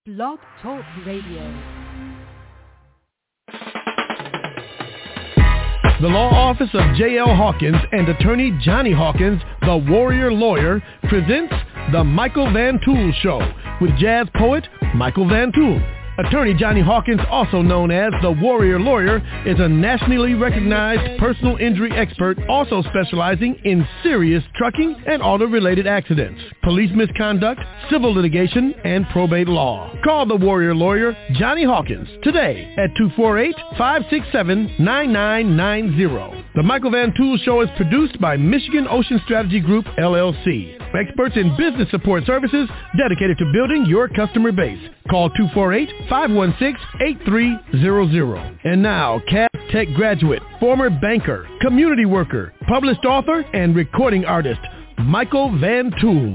Blog Talk Radio. The law office of J.L. Hawkins and attorney Johnny Hawkins, the Warrior Lawyer, presents The Michael Van Tool Show with jazz poet Michael Van Tool. Attorney Johnny Hawkins, also known as the Warrior Lawyer, is a nationally recognized personal injury expert, also specializing in serious trucking and auto-related accidents, police misconduct, civil litigation, and probate law. Call the Warrior Lawyer, Johnny Hawkins, today at 248-567-9990. The Michael Van Tool Show is produced by Michigan Ocean Strategy Group, LLC. Experts in business support services dedicated to building your customer base. Call 248-516-8300. And now, Cass Tech graduate, former banker, community worker, published author, and recording artist, Michael Van Tool.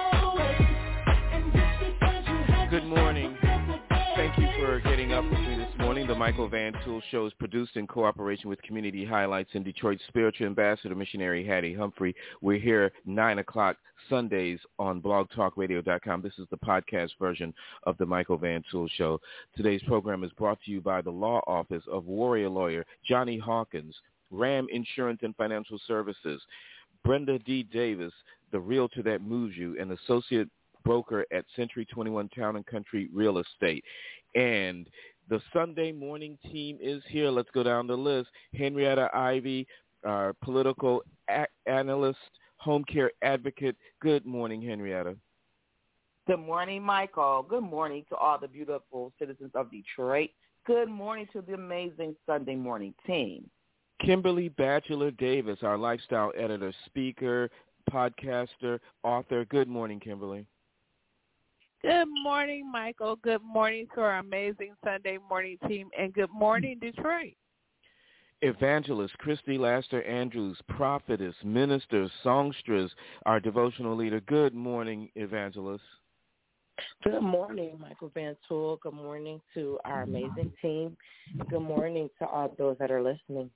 Good morning. Thank you for getting up with me this morning. The Michael Van Tool Show is produced in cooperation with Community Highlights and Detroit's spiritual ambassador, missionary Hattie Humphrey. We're here 9 o'clock Sundays on blogtalkradio.com. This is the podcast version of the Michael Van Tool Show. Today's program is brought to you by the law office of Warrior Lawyer Johnny Hawkins, Ram Insurance and Financial Services, Brenda D. Davis, the realtor that moves you, and associate broker at Century 21 Town and Country Real Estate. And the Sunday morning team is here. Let's go down the list. Henrietta Ivy, our political analyst, home care advocate. Good morning, Henrietta. Good morning, Michael. Good morning to all the beautiful citizens of Detroit. Good morning to the amazing Sunday morning team. Kimberly Batchelor Davis, our lifestyle editor, speaker, podcaster, author. Good morning, Kimberly. Good morning, Michael. Good morning to our amazing Sunday morning team, and good morning, Detroit. Evangelist Christy Laster Andrews, prophetess, minister, songstress, our devotional leader. Good morning, Evangelist. Good morning, Michael Van Tool. Good morning to our amazing team. Good morning to all those that are listening.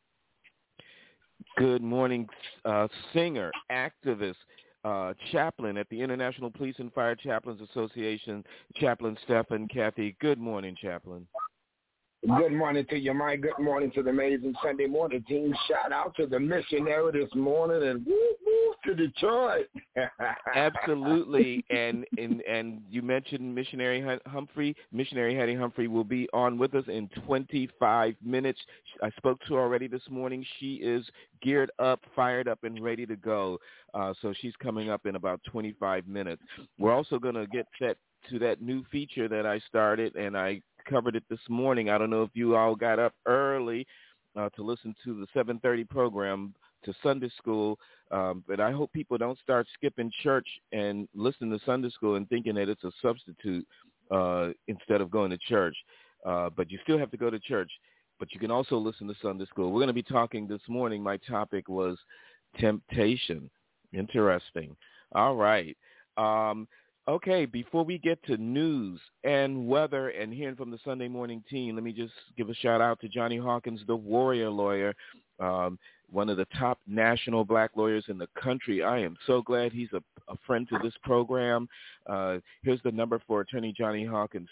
Good morning, singer, activist, chaplain at the International Police and Fire Chaplains Association, Chaplain Stephen Cathy. Good morning, Chaplain. Good morning to you, Mike. Good morning to the amazing Sunday morning team. Shout out to the missionary this morning, and woo to Detroit. Absolutely, and you mentioned missionary Humphrey. Missionary Hattie Humphrey will be on with us in 25 minutes. I spoke to her already this morning. She is geared up, fired up, and ready to go. So she's coming up in about 25 minutes. We're also going to get set to that new feature that I started, and I covered it this morning. I don't know if you all got up early to listen to the 7:30 program to Sunday school, but I hope people don't start skipping church and listen to Sunday school and thinking that it's a substitute instead of going to church. But you still have to go to church, but you can also listen to Sunday school. We're going to be talking this morning. My topic was temptation. Interesting. All right. Okay, before we get to news and weather and hearing from the Sunday morning team, let me just give a shout-out to Johnny Hawkins, the Warrior Lawyer, one of the top national black lawyers in the country. I am so glad he's a friend to this program. Here's the number for Attorney Johnny Hawkins,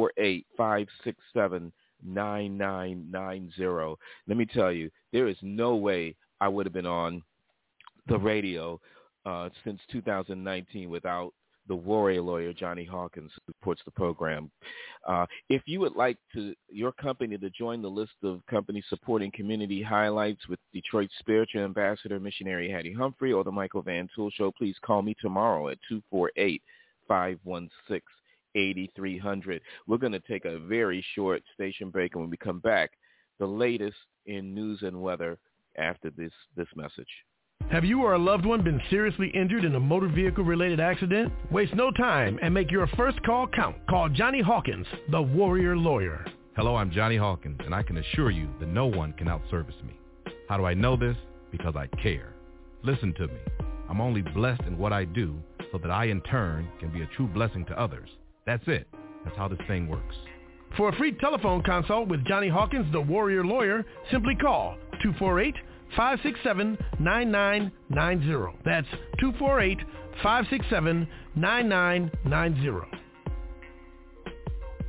248-567-9990. Let me tell you, there is no way I would have been on the radio since 2019 without the Warrior Lawyer, Johnny Hawkins, who supports the program. If you would like your company to join the list of companies supporting Community Highlights with Detroit's spiritual ambassador, missionary Hattie Humphrey, or the Michael Van Tool Show, please call me tomorrow at 248-516-8300. We're going to take a very short station break, and when we come back, the latest in news and weather after this message. Have you or a loved one been seriously injured in a motor vehicle-related accident? Waste no time and make your first call count. Call Johnny Hawkins, the Warrior Lawyer. Hello, I'm Johnny Hawkins, and I can assure you that no one can outservice me. How do I know this? Because I care. Listen to me. I'm only blessed in what I do so that I, in turn, can be a true blessing to others. That's it. That's how this thing works. For a free telephone consult with Johnny Hawkins, the Warrior Lawyer, simply call 248-567-9990. That's 248-567-9990.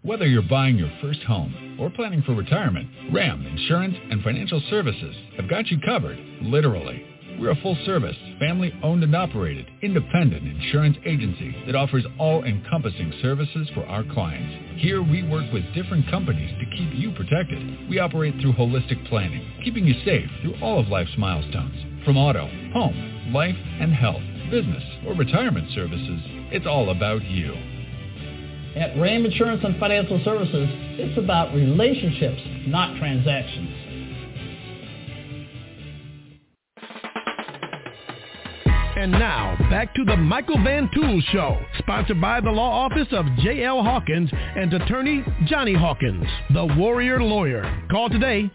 Whether you're buying your first home or planning for retirement, RAM Insurance and Financial Services have got you covered, literally. We're a full-service, family-owned and operated, independent insurance agency that offers all-encompassing services for our clients. Here we work with different companies to keep you protected. We operate through holistic planning, keeping you safe through all of life's milestones. From auto, home, life, and health, business, or retirement services, it's all about you. At RAM Insurance and Financial Services, it's about relationships, not transactions. And now, back to the Michael Van Tool Show, sponsored by the law office of J.L. Hawkins and attorney Johnny Hawkins, the Warrior Lawyer. Call today,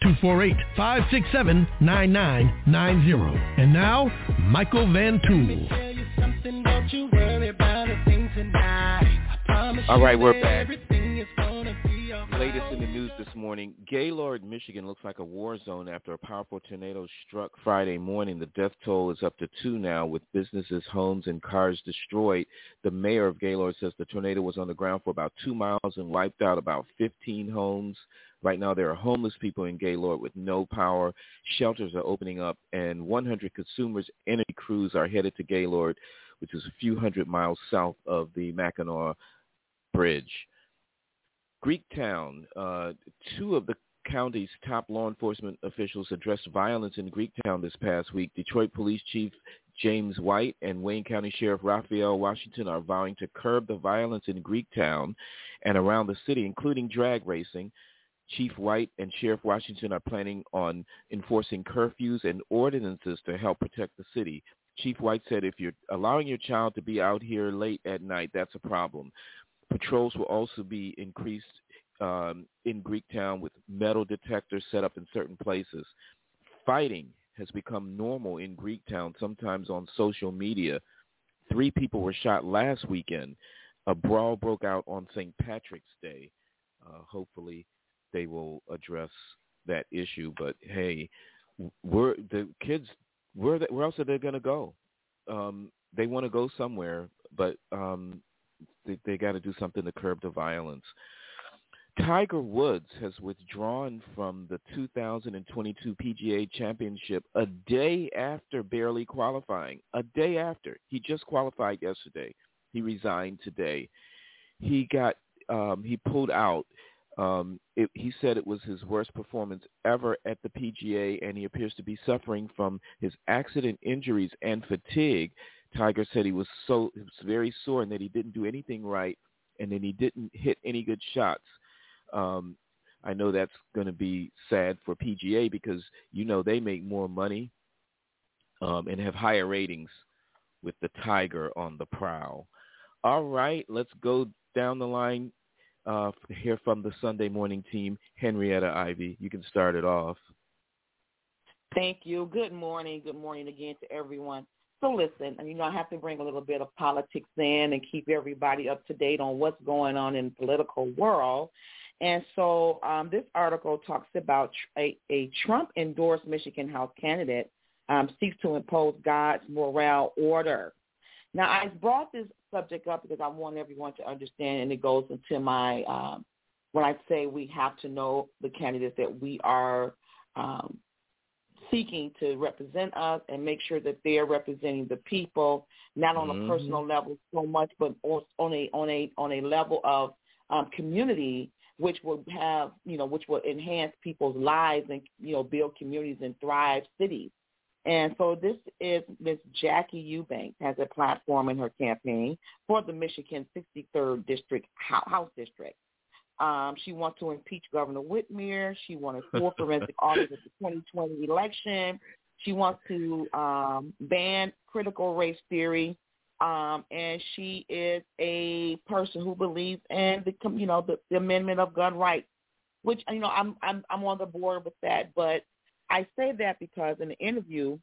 248-567-9990. And now, Michael Van Tool. All right, we're back. Latest in the news this morning, Gaylord, Michigan looks like a war zone after a powerful tornado struck Friday morning. The death toll is up to 2 now, with businesses, homes, and cars destroyed. The mayor of Gaylord says the tornado was on the ground for about 2 miles and wiped out about 15 homes. Right now, there are homeless people in Gaylord with no power. Shelters are opening up, and 100 consumers' energy crews are headed to Gaylord, which is a few hundred miles south of the Mackinac Bridge. Greektown, 2 of the county's top law enforcement officials addressed violence in Greektown this past week. Detroit Police Chief James White and Wayne County Sheriff Raphael Washington are vowing to curb the violence in Greektown and around the city, including drag racing. Chief White and Sheriff Washington are planning on enforcing curfews and ordinances to help protect the city. Chief White said if you're allowing your child to be out here late at night, that's a problem. Patrols will also be increased in Greektown with metal detectors set up in certain places. Fighting has become normal in Greektown, sometimes on social media. 3 people were shot last weekend. A brawl broke out on St. Patrick's Day. Hopefully they will address that issue. But, hey, the kids, where else are they going to go? They want to go somewhere, but they got to do something to curb the violence. Tiger Woods has withdrawn from the 2022 PGA Championship a day after barely qualifying. A day after. He just qualified yesterday. He resigned today. He pulled out. He said it was his worst performance ever at the PGA, and he appears to be suffering from his accident injuries and fatigue. Tiger said he was very sore and that he didn't do anything right, and then he didn't hit any good shots. I know that's going to be sad for PGA because, they make more money and have higher ratings with the Tiger on the prowl. All right, let's go down the line, hear from the Sunday morning team. Henrietta Ivy, you can start it off. Thank you. Good morning. Good morning again to everyone. So listen, I have to bring a little bit of politics in and keep everybody up to date on what's going on in the political world. And so this article talks about a Trump-endorsed Michigan House candidate seeks to impose God's moral order. Now, I brought this subject up because I want everyone to understand, and it goes into my when I say we have to know the candidates that we are seeking to represent us and make sure that they are representing the people, not on a personal level so much, but on a level of community, which will have, which will enhance people's lives and, build communities and thrive cities. And so this is Ms. Jackie Eubanks has a platform in her campaign for the Michigan 63rd District House District. She wants to impeach Governor Whitmer. She wanted 4 forensic audits of the 2020 election. She wants to ban critical race theory. And she is a person who believes in the amendment of gun rights, which I'm on the board with that. But I say that because in the interview,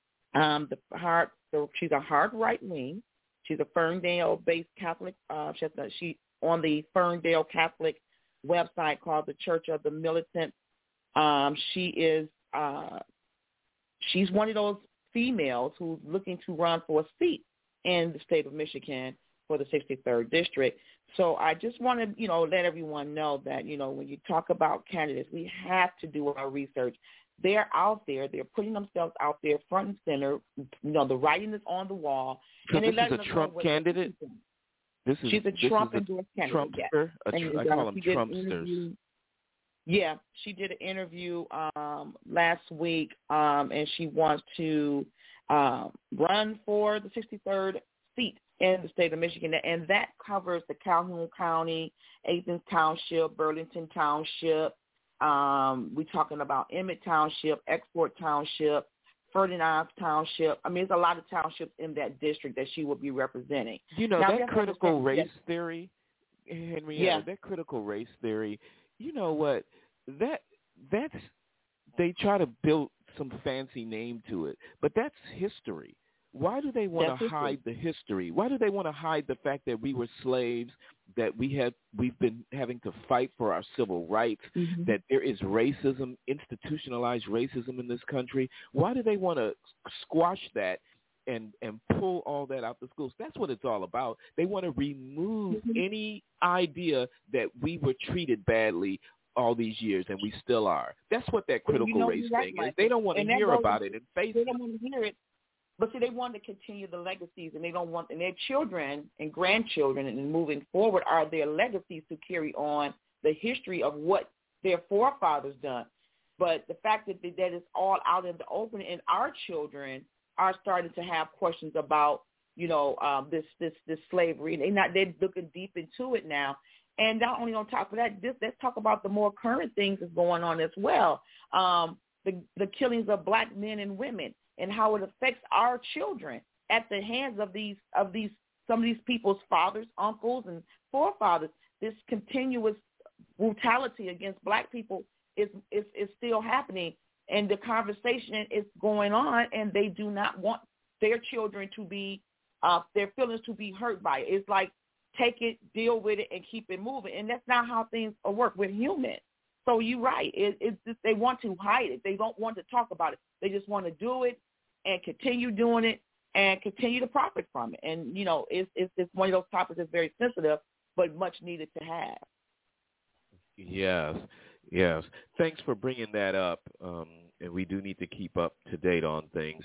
she's a hard right wing. She's a Ferndale-based Catholic. She on the Ferndale Catholic website called the Church of the Militant. She's one of those females who's looking to run for a seat in the state of Michigan for the 63rd District. So I just want to, let everyone know that, when you talk about candidates, we have to do our research. They're out there. They're putting themselves out there front and center. The writing is on the wall. So and this is a Trump candidate? She's a Trump-endorsed candidate. Trumpster? Yes. I call them Trumpsters. Yeah, she did an interview last week, and she wants to run for the 63rd seat in the state of Michigan, and that covers the Calhoun County, Athens Township, Burlington Township. We're talking about Emmett Township, Export Township, Ferdinand Township. I mean, there's a lot of townships in that district that she will be representing. That critical race theory, Henrietta, that critical race theory, you know what, that's they try to build some fancy name to it, but that's history. Why do they want to hide the history? Why do they want to hide the fact that we were slaves, that we've been having to fight for our civil rights, that there is racism, institutionalized racism in this country? Why do they want to squash that and pull all that out the schools? That's what it's all about. They want to remove any idea that we were treated badly all these years, and we still are. That's what that critical race thing is. They don't want to hear about it and face it. They don't want to hear it. But see, they want to continue the legacies, and they don't want, and their children and grandchildren, and moving forward, are their legacies to carry on the history of what their forefathers done. But the fact that is all out in the open, and our children are starting to have questions about, this slavery. They're looking deep into it now. And not only on top of that, let's talk about the more current things that's going on as well. The killings of black men and women, and how it affects our children at the hands of some of these people's fathers, uncles, and forefathers. This continuous brutality against black people is still happening, and the conversation is going on, and they do not want their children to be their feelings to be hurt by it. It's like, take it, deal with it, and keep it moving, and that's not how things work. We're human. So you're right. It's just they want to hide it. They don't want to talk about it. They just want to do it and continue doing it and continue to profit from it. And, it's one of those topics that's very sensitive, but much needed to have. Yes. Thanks for bringing that up. And we do need to keep up to date on things.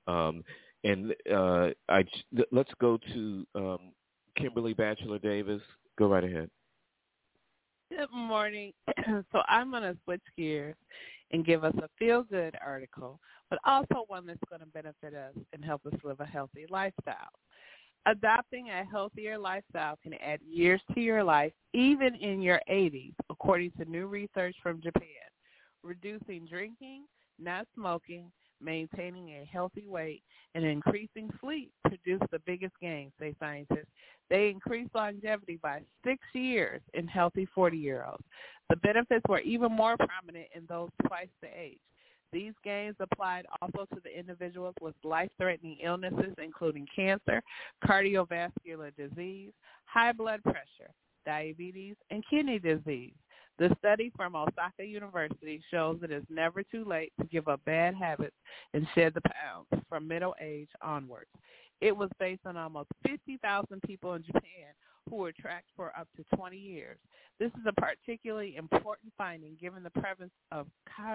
Let's go to Kimberly Batchelor Davis. Go right ahead. Good morning. So I'm going to switch gears and give us a feel-good article, but also one that's going to benefit us and help us live a healthy lifestyle. Adopting a healthier lifestyle can add years to your life, even in your 80s, according to new research from Japan. Reducing drinking, not smoking, maintaining a healthy weight, and increasing sleep produce the biggest gains, say scientists. They increase longevity by 6 years in healthy 40-year-olds. The benefits were even more prominent in those twice the age. These gains applied also to the individuals with life-threatening illnesses, including cancer, cardiovascular disease, high blood pressure, diabetes, and kidney disease. The study from Osaka University shows that it's never too late to give up bad habits and shed the pounds from middle age onwards. It was based on almost 50,000 people in Japan who were tracked for up to 20 years. This is a particularly important finding given the prevalence of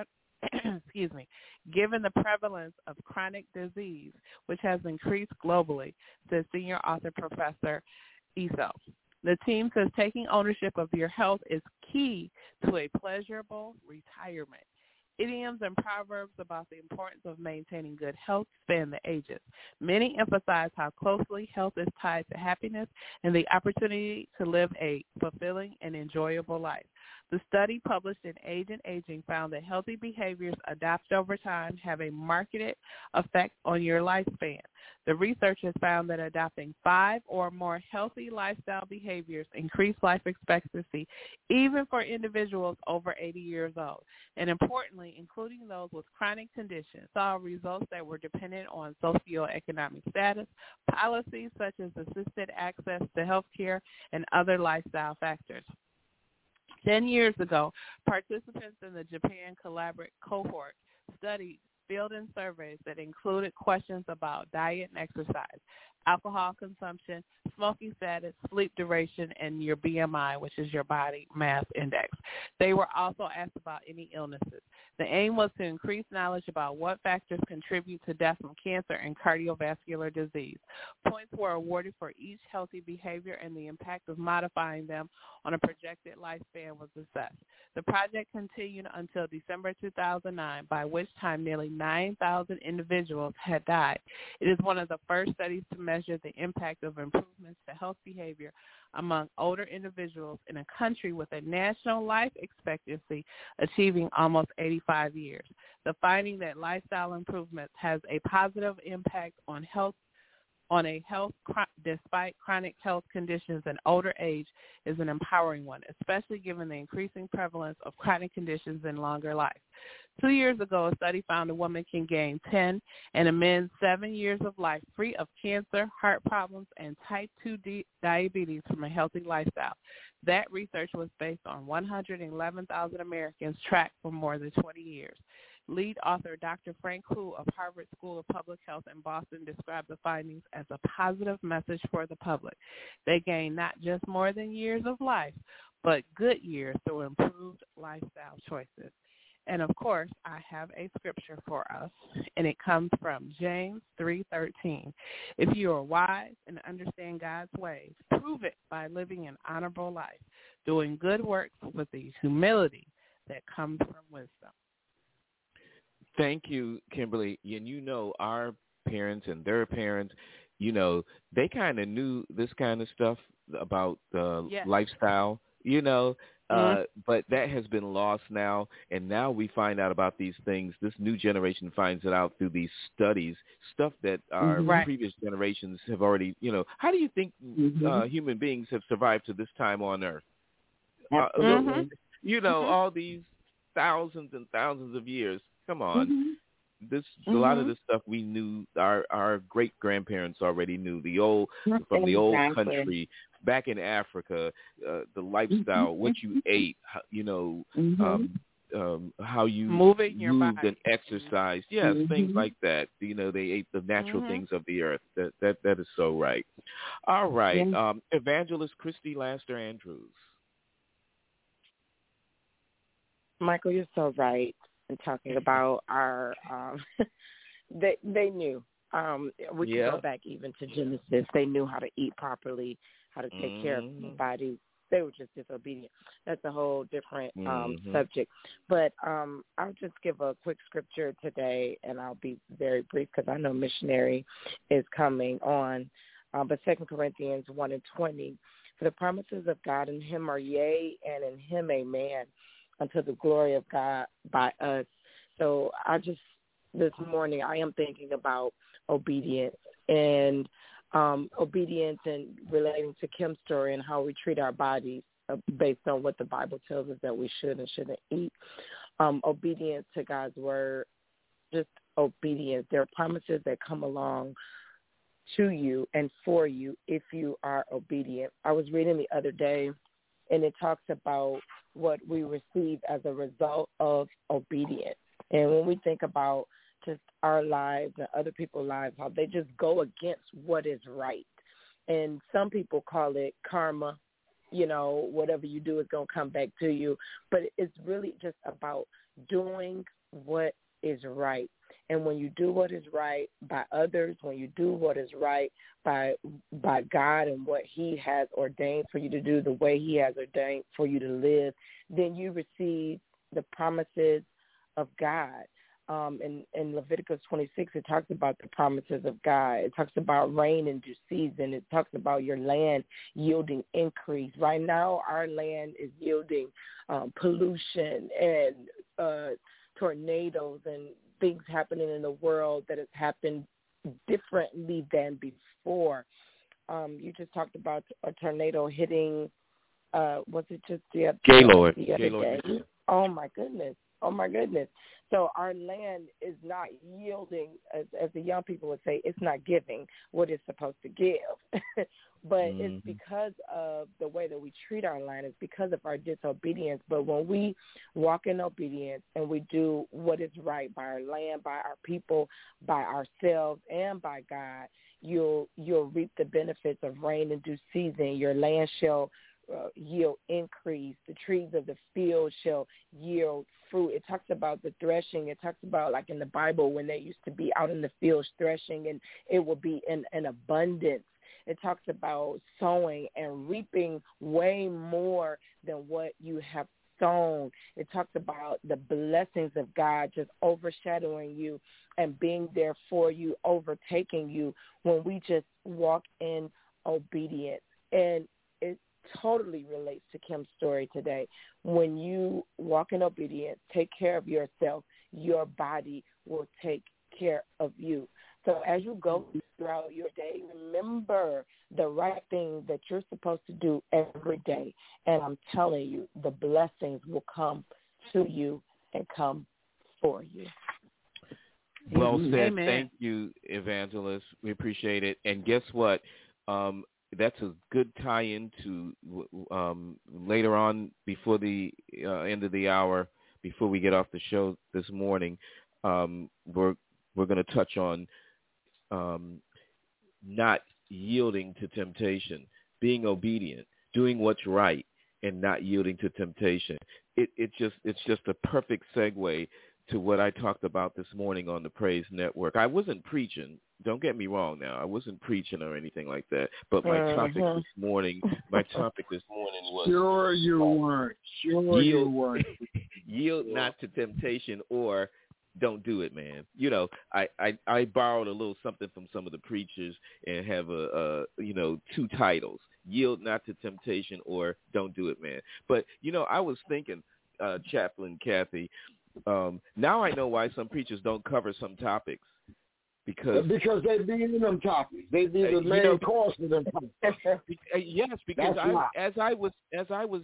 given the prevalence of chronic disease, which has increased globally, says senior author Professor Iso. The team says taking ownership of your health is key to a pleasurable retirement. Idioms and proverbs about the importance of maintaining good health span the ages. Many emphasize how closely health is tied to happiness and the opportunity to live a fulfilling and enjoyable life. The study published in Age and Aging found that healthy behaviors adopted over time have a marked effect on your lifespan. The researchers found that adopting 5 or more healthy lifestyle behaviors increased life expectancy even for individuals over 80 years old. And importantly, including those with chronic conditions, saw results that were dependent on socioeconomic status, policies such as assisted access to health care, and other lifestyle factors. 10 years ago, participants in the Japan Collaborate cohort studied filled in surveys that included questions about diet and exercise. alcohol consumption, smoking status, sleep duration, and your BMI, which is your body mass index. They were also asked about any illnesses. The aim was to increase knowledge about what factors contribute to death from cancer and cardiovascular disease. Points were awarded for each healthy behavior, and the impact of modifying them on a projected lifespan was assessed. The project continued until December 2009, by which time nearly 9,000 individuals had died. It is one of the first studies to measure the impact of improvements to health behavior among older individuals in a country with a national life expectancy achieving almost 85 years. The finding that lifestyle improvements has a positive impact on health despite chronic health conditions and older age is an empowering one, especially given the increasing prevalence of chronic conditions in longer life. 2 years ago, a study found a woman can gain 10 and a man 7 years of life free of cancer, heart problems, and type 2 diabetes from a healthy lifestyle. That research was based on 111,000 Americans tracked for more than 20 years. Lead author Dr. Frank Hu of Harvard School of Public Health in Boston described the findings as a positive message for the public. They gain not just more than years of life, but good years through improved lifestyle choices. And, of course, I have a scripture for us, and it comes from James 3:13. If you are wise and understand God's ways, prove it by living an honorable life, doing good works with the humility that comes from wisdom. Thank you, Kimberly. And our parents and their parents, they kind of knew this kind of stuff about lifestyle, but that has been lost now. And now we find out about these things. This new generation finds it out through these studies, stuff that our previous generations have already, How do you think human beings have survived to this time on Earth? All these thousands and thousands of years. Come on. A lot of this stuff we knew, our great-grandparents already knew, from the old country, back in Africa, the lifestyle, what you ate, how you moving your moved body and exercised. Yes, things like that. They ate the natural things of the earth. That is so right. All right. Evangelist Christy Laster Andrews. Michael, you're so right. And talking about our, they knew. We can go back even to Genesis. They knew how to eat properly, how to take care of their bodies. They were just disobedient. That's a whole different subject. But I'll just give a quick scripture today, and I'll be very brief because I know missionary is coming on. But 2 Corinthians 1:20, for the promises of God in him are yea, and in him amen, unto the glory of God by us. So this morning, I am thinking about obedience and obedience and relating to Kim's story and how we treat our bodies based on what the Bible tells us that we should and shouldn't eat. Obedience to God's word, just obedience. There are promises that come along to you and for you if you are obedient. I was reading the other day, and it talks about what we receive as a result of obedience. And when we think about just our lives and other people's lives, how they just go against what is right. And some people call it karma, whatever you do is going to come back to you. But it's really just about doing what is right. And when you do what is right by others, when you do what is right by God and what he has ordained for you to do, the way he has ordained for you to live, then you receive the promises of God. In Leviticus 26, it talks about the promises of God. It talks about rain in due season. It talks about your land yielding increase. Right now, our land is yielding pollution and tornadoes and things happening in the world that has happened differently than before. You just talked about a tornado hitting, was it just the other day? Oh, my goodness. So our land is not yielding, as the young people would say, it's not giving what it's supposed to give. But it's because of the way that we treat our land. It's because of our disobedience. But when we walk in obedience and we do what is right by our land, by our people, by ourselves, and by God, You'll reap the benefits of rain in due season. Your land shall yield increase. The trees of the field shall yield fruit. It talks about the threshing. It talks about, like in the Bible, when they used to be out in the fields threshing, and it will be in abundance. It talks about sowing and reaping way more than what you have sown. It talks about the blessings of God just overshadowing you and being there for you, overtaking you when we just walk in obedience. And it totally relates to Kim's story today. When you walk in obedience, take care of yourself, your body will take care of you. So as you go throughout your day, remember the right thing that you're supposed to do every day. And I'm telling you, the blessings will come to you and come for you. Well said. Amen. Thank you, Evangelist. We appreciate it. And guess what? That's a good tie-in to later on before the end of the hour, before we get off the show this morning. We're going to touch on not yielding to temptation, being obedient, doing what's right, and not yielding to temptation. It's just a perfect segue to what I talked about this morning on the Praise Network. I wasn't preaching. Don't get me wrong now. I wasn't preaching or anything like that. But my topic this morning was Sure you weren't. Yield not to temptation, or don't do it, man. You know, I borrowed a little something from some of the preachers and have two titles: yield not to temptation, or don't do it, man. But I was thinking, Chaplain Kathy, now I know why some preachers don't cover some topics. Because they be in them topics. They be the main course of them topics. Yes, because as I was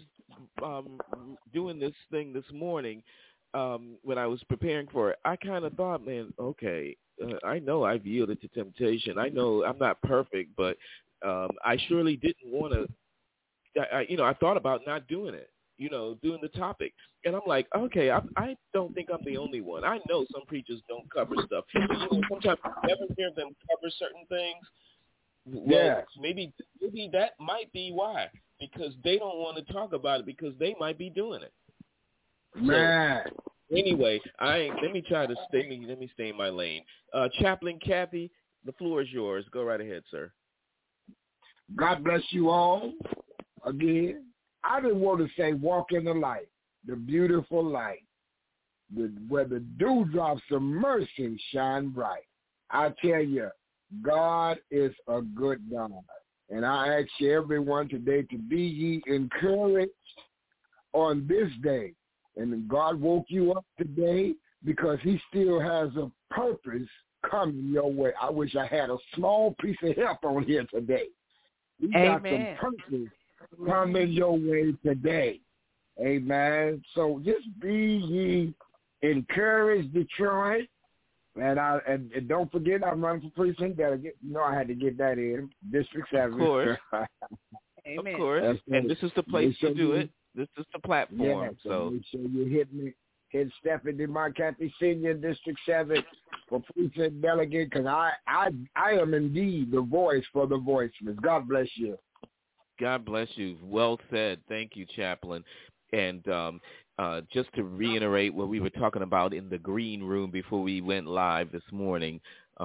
doing this thing this morning, when I was preparing for it, I kind of thought, man, okay, I know I've yielded to temptation. I know I'm not perfect, but I surely didn't want to. I thought about not doing it. Doing the topic. And I'm like, okay, I don't think I'm the only one. I know some preachers don't cover stuff. Sometimes you never hear them cover certain things. Well, yes. Maybe that might be why. Because they don't want to talk about it because they might be doing it. Man. So, anyway, let me stay in my lane. Chaplain Kathy, the floor is yours. Go right ahead, sir. God bless you all again. I just want to say walk in the light, the beautiful light, where the dewdrops of mercy shine bright. I tell you, God is a good God. And I ask you everyone today to be ye encouraged on this day. And God woke you up today because he still has a purpose coming your way. I wish I had a small piece of help on here today. We got some purpose coming your way today. Amen. So just be ye encouraged, Detroit. And don't forget, I'm running for precinct delegate. I had to get that in. District 7. Of course. Amen. Of course. And this is the place to do it. This is the platform. Yeah, so make sure you hit Stephanie McCarthy Senior, District 7 for precinct delegate, because I am indeed the voice for the voiceless. God bless you. God bless you. Well said. Thank you, Chaplain. And just to reiterate what we were talking about in the green room before we went live this morning,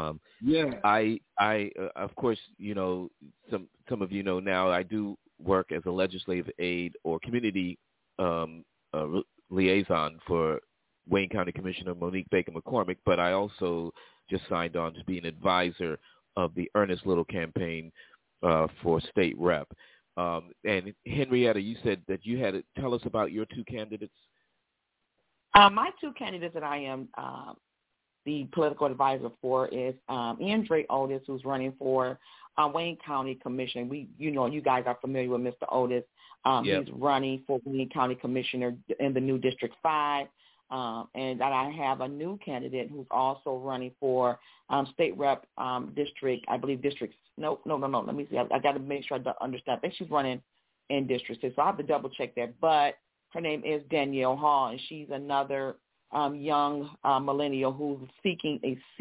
I of course, some of you know now, I do work as a legislative aide or community liaison for Wayne County Commissioner Monique Baker McCormick, but I also just signed on to be an advisor of the Ernest Little campaign for state rep. And Henrietta, you said that you had to tell us about your two candidates. My two candidates that I am the political advisor for is Andre Otis, who's running for Wayne County Commissioner. You guys are familiar with Mr. Otis. Yep. He's running for Wayne County Commissioner in the new District 5. And that I have a new candidate who's also running for state rep district, I believe districts. No. Let me see. I got to make sure I understand. I think she's running in District 6, so I have to double check that. But her name is Danielle Hall, and she's another young millennial who's seeking a seat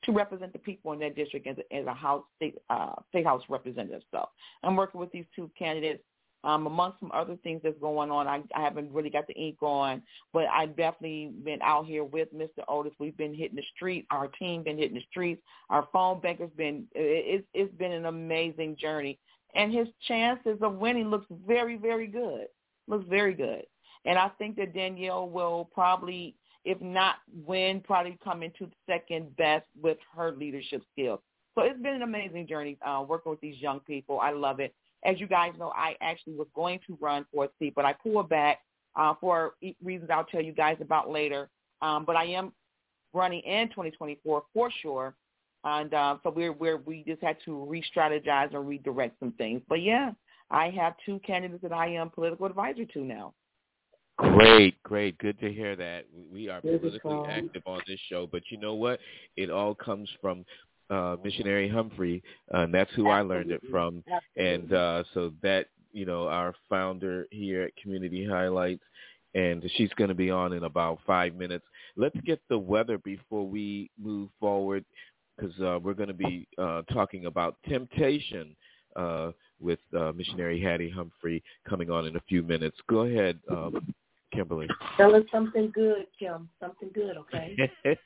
to represent the people in their district as a state house representative. So I'm working with these two candidates. Amongst some other things that's going on, I haven't really got the ink on, but I've definitely been out here with Mr. Otis. We've been hitting the streets. Our team been hitting the streets. Our phone banker's been. It's been an amazing journey, and his chances of winning looks very, very good. Looks very good, and I think that Danielle will probably, if not win, probably come into second best with her leadership skills. So it's been an amazing journey working with these young people. I love it. As you guys know, I actually was going to run for a seat, but I pulled back for reasons I'll tell you guys about later. But I am running in 2024 for sure, and so we just had to re-strategize and redirect some things. But yeah, I have two candidates that I am political advisor to now. Great. Good to hear that. We are politically active on this show, but you know what? It all comes from Missionary Humphrey, and that's who I learned it from. And so that, our founder here at Community Highlights, and she's going to be on in about 5 minutes. Let's get the weather before we move forward, because we're going to be talking about temptation with Missionary Hattie Humphrey coming on in a few minutes. Go ahead, Kimberly. Tell us something good, Kim. Something good, okay?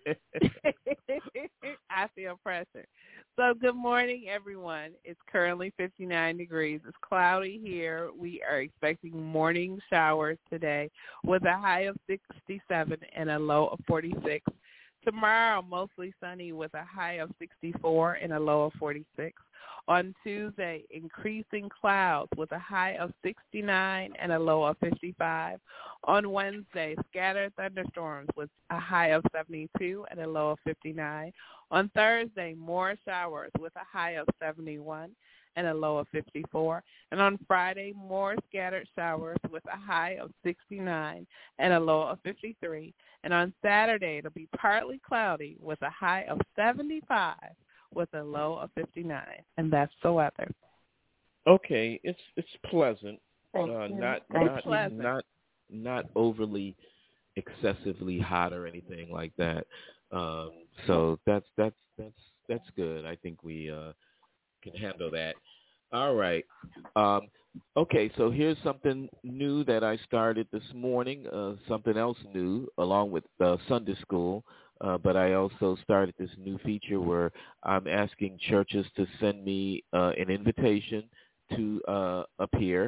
I feel pressure. So good morning, everyone. It's currently 59 degrees. It's cloudy here. We are expecting morning showers today with a high of 67 and a low of 46. Tomorrow, mostly sunny with a high of 64 and a low of 46. On Tuesday, increasing clouds with a high of 69 and a low of 55. On Wednesday, scattered thunderstorms with a high of 72 and a low of 59. On Thursday, more showers with a high of 71 and a low of 54. And on Friday, more scattered showers with a high of 69 and a low of 53. And on Saturday, it'll be partly cloudy with a high of 75 with a low of 59. And that's the weather. Okay, it's pleasant. Pleasant. Not overly excessively hot or anything like that. So that's good. I think we can handle that. All right. Okay, so here's something new that I started this morning, something else new, along with Sunday school. But I also started this new feature where I'm asking churches to send me an invitation to appear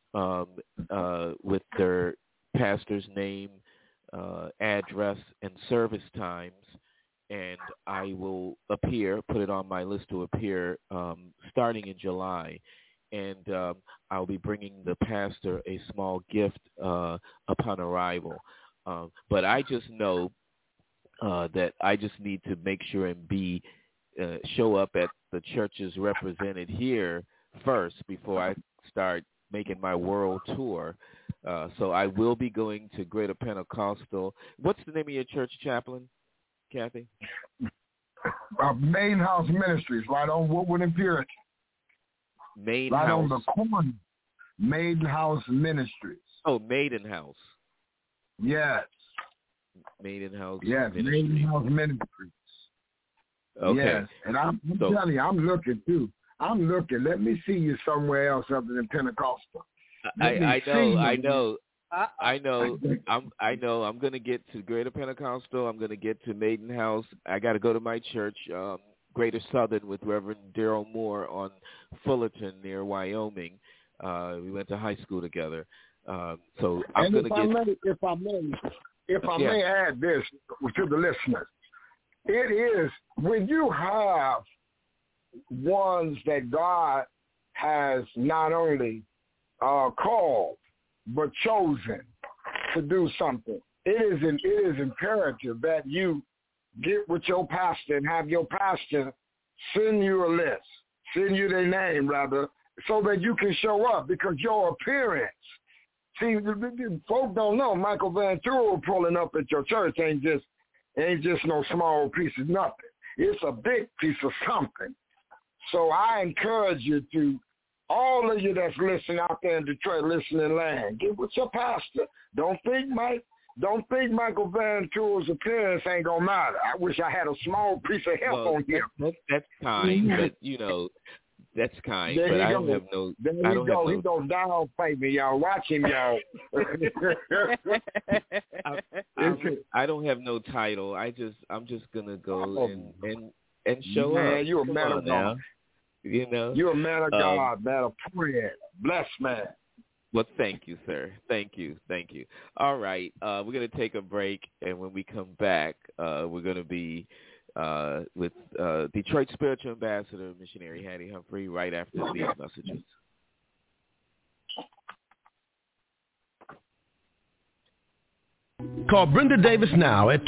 with their pastor's name, address, and service times. And I will appear, put it on my list to appear starting in July. And I'll be bringing the pastor a small gift upon arrival. But I just know that I just need to make sure and show up at the churches represented here first before I start making my world tour. So I will be going to Greater Pentecostal. What's the name of your church, Chaplain, Kathy? Main House Ministries, right on Woodward and Puritan. Main right House. On the corner. Maiden House Ministries. Oh, Maiden House. Yes. Maiden House. Yes, Ministries. Maiden House Ministries. Okay. Yes, and I'm telling you, I'm looking too. I'm looking. Let me see you somewhere else other than Pentecostal. I know. I'm going to get to Greater Pentecostal. I'm going to get to Maiden House. I got to go to my church, Greater Southern, with Reverend Daryl Moore on Fullerton near Wyoming. We went to high school together. So I'm going to get. If I may add this to the listeners, it is when you have ones that God has not only called but chosen to do something. It is imperative that you get with your pastor and have your pastor send you a list, send you their name rather, so that you can show up, because your appearance. See, folks don't know Michael Van Tool pulling up at your church ain't just no small piece of nothing. It's a big piece of something. So I encourage you to, all of you that's listening out there in Detroit, listening land, get with your pastor. Don't think Mike Don't think Michael Van Tool's appearance ain't gonna matter. I wish I had a small piece of help on here. That's kind, but that's kind. There but I go. don't have no. There I he don't go. have no. He goes downplay me, y'all. Watch him, y'all. I don't have no title. I'm just gonna go and show up. Man, you a man of God. You're a man of God, man of prayer. Bless man. Well, thank you, sir. Thank you. All right, we're going to take a break, and when we come back, we're going to be with Detroit Spiritual Ambassador, Missionary Hattie Humphrey, right after these messages. Call Brenda Davis now at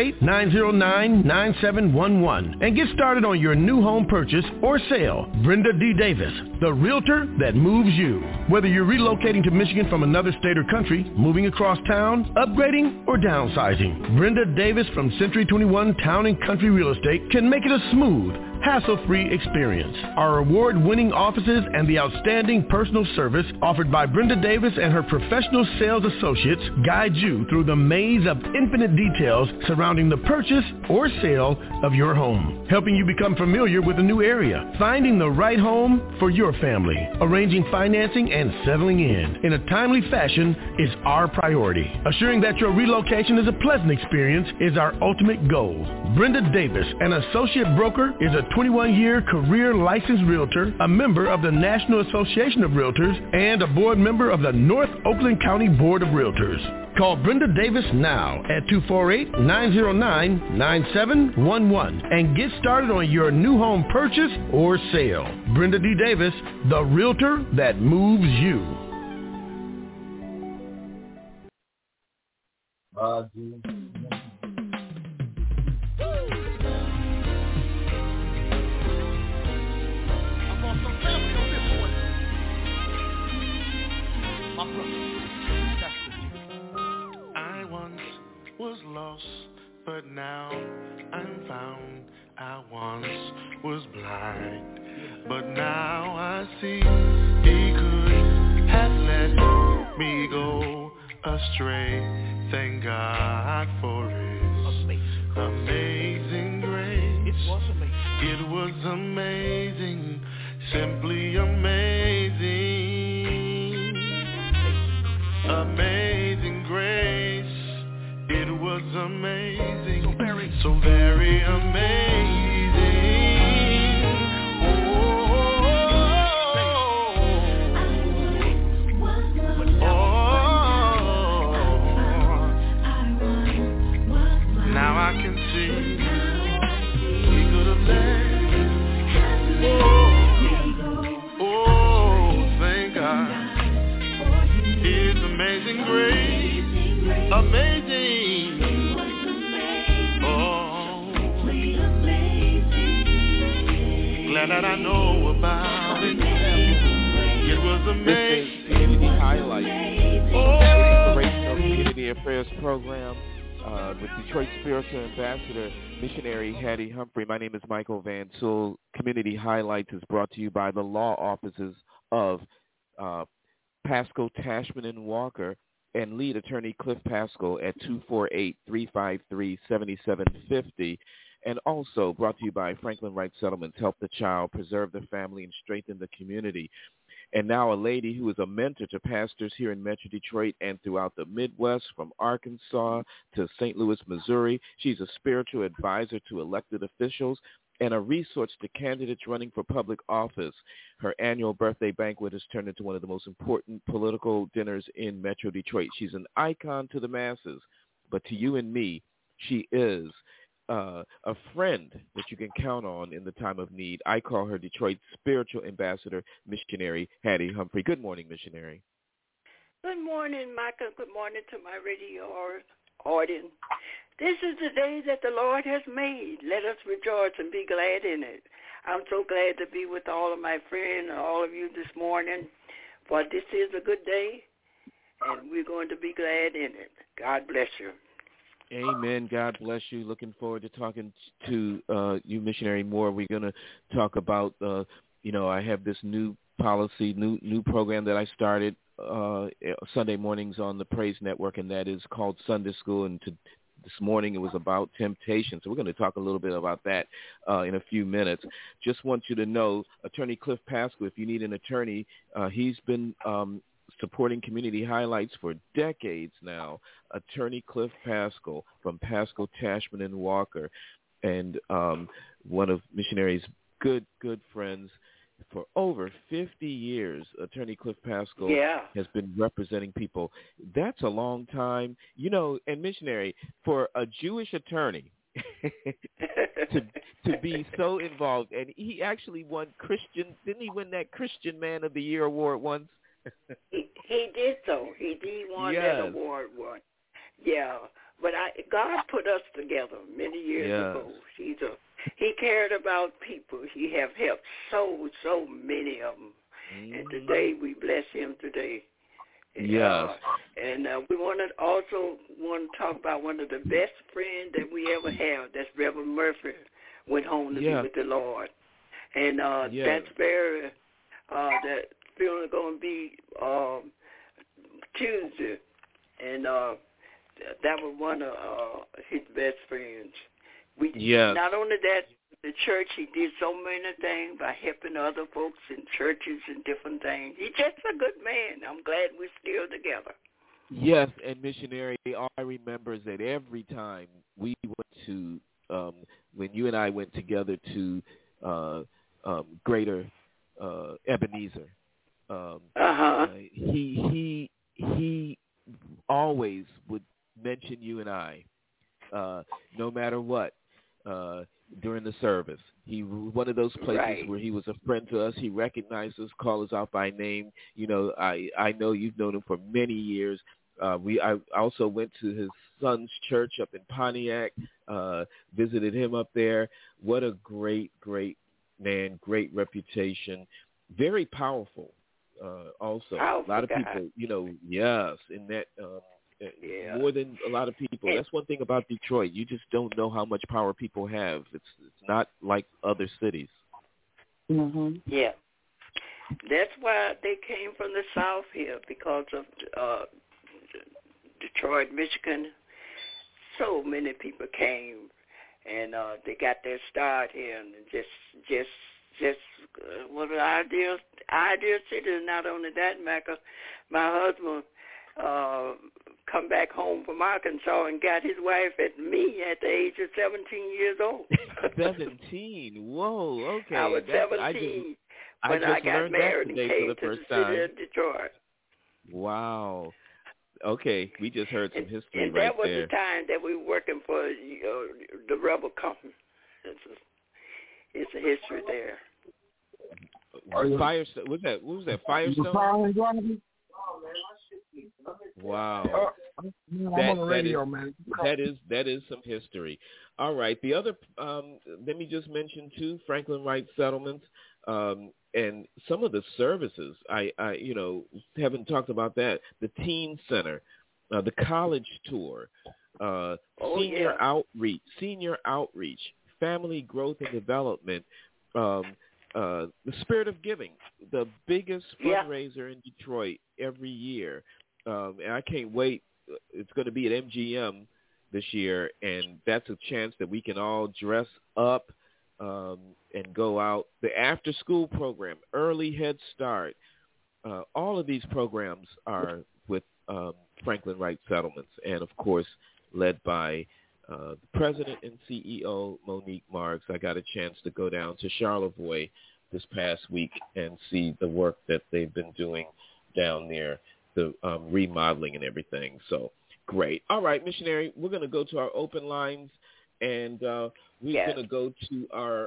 248-909-9711 and get started on your new home purchase or sale. Brenda D. Davis, the realtor that moves you. Whether you're relocating to Michigan from another state or country, moving across town, upgrading, or downsizing, Brenda Davis from Century 21 Town and Country Real Estate can make it a smooth, hassle-free experience. Our award-winning offices and the outstanding personal service offered by Brenda Davis and her professional sales associates guide you through the maze of infinite details surrounding the purchase or sale of your home, helping you become familiar with a new area, finding the right home for your family, arranging financing and settling in a timely fashion is our priority. Assuring that your relocation is a pleasant experience is our ultimate goal. Brenda Davis, an associate broker, is a 21-year career licensed realtor, a member of the National Association of Realtors, and a board member of the North Oakland County Board of Realtors. Call Brenda Davis now at 248-909-9711 and get started on your new home purchase or sale. Brenda D. Davis, the realtor that moves you. I once was lost, but now I'm found. I once was blind, but now I see. He could have let me go astray. Thank God for His amazing grace. It was amazing, simply amazing. Amazing grace. It was amazing, so very amazing. Now I can see He could have let. Thank God. His amazing grace, amazing. Glad that I know about it. It was amazing. This is Community Highlights, Inspirational Community Affairs Program with Detroit Spiritual Ambassador, Missionary Hattie Humphrey. My name is Michael Van Tool. Community Highlights is brought to you by the law offices of Pascal, Tashman, and Walker, and lead attorney Cliff Pascal at 248-353-7750. And also brought to you by Franklin Wright Settlements, help the child, preserve the family, and strengthen the community. And now a lady who is a mentor to pastors here in Metro Detroit and throughout the Midwest, from Arkansas to St. Louis, Missouri. She's a spiritual advisor to elected officials and a resource to candidates running for public office. Her annual birthday banquet has turned into one of the most important political dinners in Metro Detroit. She's an icon to the masses, but to you and me, she is a friend that you can count on in the time of need. I call her Detroit Spiritual Ambassador, Missionary Hattie Humphrey. Good morning, Missionary. Good morning, Michael. Good morning to my radio audience. This is the day that the Lord has made. Let us rejoice and be glad in it. I'm so glad to be with all of my friends and all of you this morning, for this is a good day, and we're going to be glad in it. God bless you. Amen. God bless you. Looking forward to talking to you, Missionary, more. We're going to talk about, I have this new policy, new program that I started Sunday mornings on the Praise Network, and that is called Sunday School. And this morning it was about temptation. So we're going to talk a little bit about that in a few minutes. Just want you to know, Attorney Cliff Pascal, if you need an attorney, he's been supporting Community Highlights for decades now. Attorney Cliff Pascal from Pascal, Tashman, and Walker, and one of Missionary's good friends. For over 50 years, Attorney Cliff Pascal has been representing people. That's a long time. And Missionary, for a Jewish attorney to be so involved, and he actually won didn't he win that Christian Man of the Year award once? he did so. He won that award once. Yeah, but God put us together many years ago. He cared about people. He have helped so many of them. And today we bless him today. Yes. And we also want to talk about one of the best friends that we ever had. That's Reverend Murphy. Went home to be with the Lord. And that's very, that funeral going to be Tuesday. And that was one of his best friends. Not only that, the church, he did so many things by helping other folks in churches and different things. He's just a good man. I'm glad we're still together. Yes, and Missionary, all I remember is that every time we went to, when you and I went together to Greater Ebenezer, he always would mention you and I, no matter what. During the service, he was one of those places where he was a friend to us. He recognized us, called us out by name. I know you've known him for many years. I also went to his son's church up in Pontiac, visited him up there. What a great man, great reputation, very powerful. Also, a lot of people, in that. More than a lot of people. That's one thing about Detroit. You just don't know how much power people have. It's not like other cities. Mm-hmm. Yeah. That's why they came from the South here, because of Detroit, Michigan. So many people came, and they got their start here, and just what an ideal city. Not only that, Mecca, my husband come back home from Arkansas and got his wife at me at the age of 17 years old. 17? Whoa, okay. I was 17 when I got married and came to the city of Detroit. Wow. Okay, we just heard some history and that was the time that we were working for the Rebel Company. It's a history there. Firestone, what was that, Firestone? Wow. I'm on the radio, man. That is some history. All right. The other, let me just mention too, Franklin Wright Settlements, and some of the services. I haven't talked about that. The Teen Center, the college tour, senior outreach, family growth and development, the Spirit of Giving, the biggest fundraiser in Detroit every year. And I can't wait. It's going to be at MGM this year, and that's a chance that we can all dress up and go out. The after-school program, Early Head Start, all of these programs are with Franklin Wright Settlements, and, of course, led by the president and CEO, Monique Marks. I got a chance to go down to Charlevoix this past week and see the work that they've been doing down there, the remodeling and everything. So great. All right, Missionary, we're going to go to our open lines, and we're going to go to our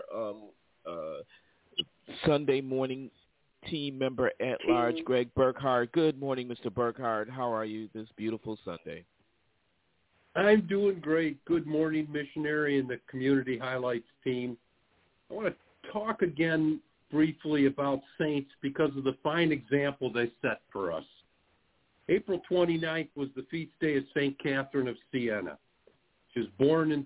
Sunday morning team member at large, Greg Burkhardt. Good morning, Mr. Burkhardt. How are you this beautiful Sunday? I'm doing great. Good morning, Missionary and the Community Highlights team. I want to talk again briefly about saints because of the fine example they set for us. April 29th was the feast day of St. Catherine of Siena. She was born in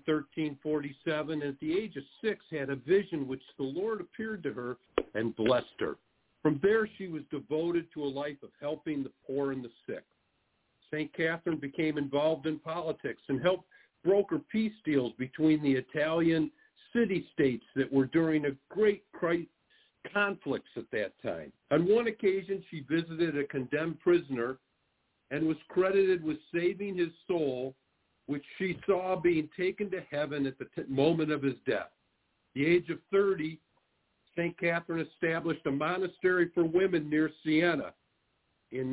1347, and at the age of 6 had a vision which the Lord appeared to her and blessed her. From there, she was devoted to a life of helping the poor and the sick. St. Catherine became involved in politics and helped broker peace deals between the Italian city-states that were during a great conflicts at that time. On one occasion, she visited a condemned prisoner and was credited with saving his soul, which she saw being taken to heaven at the moment of his death. At the age of 30, St. Catherine established a monastery for women near Siena. In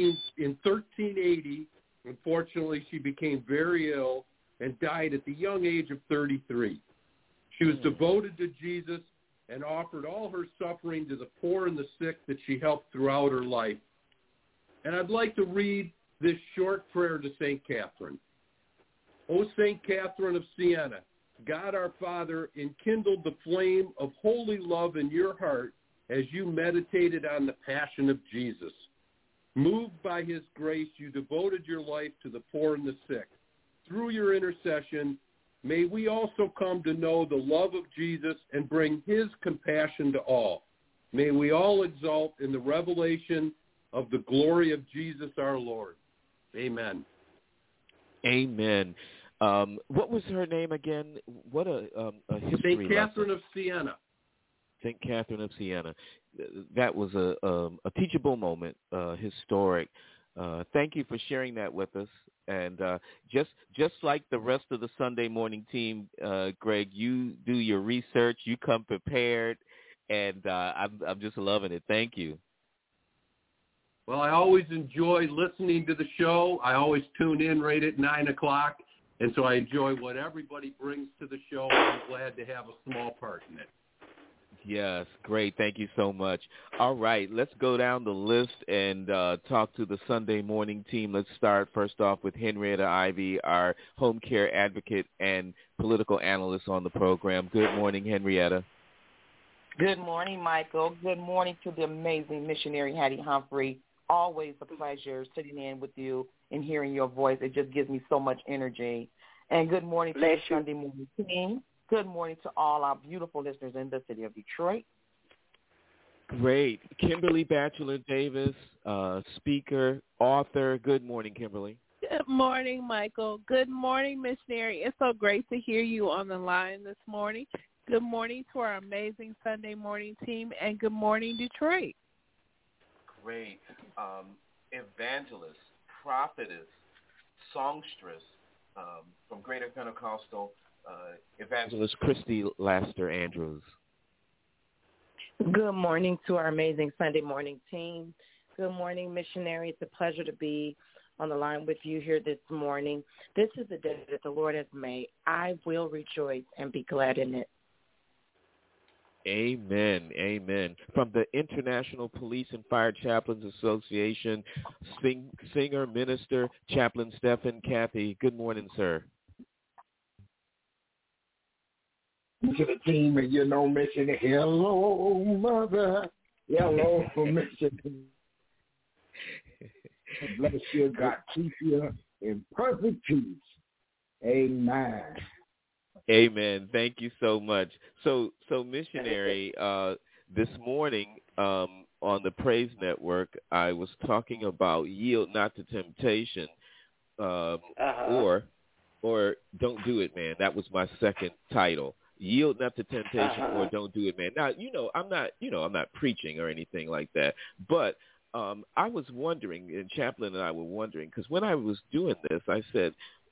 1380, unfortunately, she became very ill and died at the young age of 33. She was devoted to Jesus and offered all her suffering to the poor and the sick that she helped throughout her life. And I'd like to read this short prayer to St. Catherine. O St. Catherine of Siena, God our Father enkindled the flame of holy love in your heart as you meditated on the passion of Jesus. Moved by his grace, you devoted your life to the poor and the sick. Through your intercession, may we also come to know the love of Jesus and bring his compassion to all. May we all exult in the revelation of the glory of Jesus our Lord. Amen. Amen. What was her name again? What a history St. Catherine lesson. of Siena. St. Catherine of Siena. That was a teachable moment, historic. Thank you for sharing that with us. And just like the rest of the Sunday morning team, Greg, you do your research, you come prepared, and I'm just loving it. Thank you. Well, I always enjoy listening to the show. I always tune in right at 9 o'clock, and so I enjoy what everybody brings to the show. I'm glad to have a small part in it. Yes, great. Thank you so much. All right, let's go down the list and talk to the Sunday morning team. Let's start first off with Henrietta Ivy, our home care advocate and political analyst on the program. Good morning, Henrietta. Good morning, Michael. Good morning to the amazing missionary Hattie Humphrey. Always a pleasure sitting in with you and hearing your voice. It just gives me so much energy. And good morning to the Sunday morning team. Good morning to all our beautiful listeners in the city of Detroit. Great. Kimberly Batchelor Davis, speaker, author. Good morning, Kimberly. Good morning, Michael. Good morning, missionary. It's so great to hear you on the line this morning. Good morning to our amazing Sunday morning team, and good morning, Detroit. Great. Evangelist, prophetess, songstress from Greater Pentecostal, Evangelist Christy Laster Andrews. Good morning to our amazing Sunday morning team. Good morning, missionary. It's a pleasure to be on the line with you here this morning. This is the day that the Lord has made. I will rejoice and be glad in it. Amen. Amen. From the International Police and Fire Chaplains Association, singer, minister, Chaplain Stephen Cathy. Good morning, sir. To the team, and mission. Hello, mother. Hello, mission. Bless you, God keep you in perfect peace. Amen. Amen. Thank you so much. So missionary, this morning on the Praise Network, I was talking about yield not to temptation, or don't do it, man. That was my second title. Yield not to temptation, or don't do it, man. Now, I'm not preaching or anything like that, but I was wondering, and Chaplain and I were wondering, because when I was doing this, I said,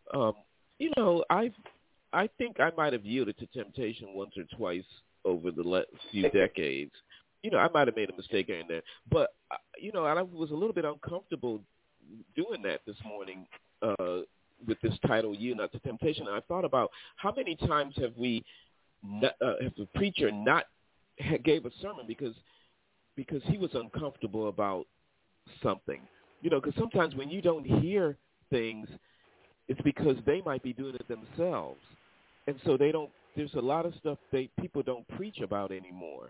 I think I might have yielded to temptation once or twice over the few decades. I might have made a mistake here and there, but and I was a little bit uncomfortable doing that this morning with this title, "Yield Not to Temptation." And I thought about how many times have the preacher not gave a sermon because he was uncomfortable about something. Because sometimes when you don't hear things, it's because they might be doing it themselves. And so there's a lot of stuff people don't preach about anymore,